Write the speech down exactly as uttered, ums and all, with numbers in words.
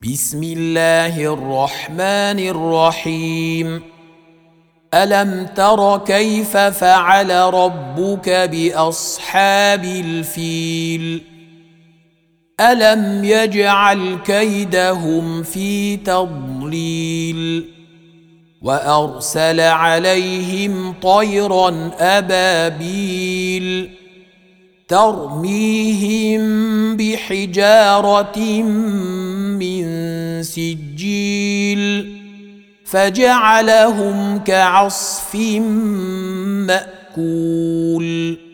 بسم الله الرحمن الرحيم. ألم تر كيف فعل ربك بأصحاب الفيل؟ ألم يجعل كيدهم في تضليل وأرسل عليهم طيرا أبابيل ترميهم بحجارة من سجيل فجعلهم كعصف مأكول.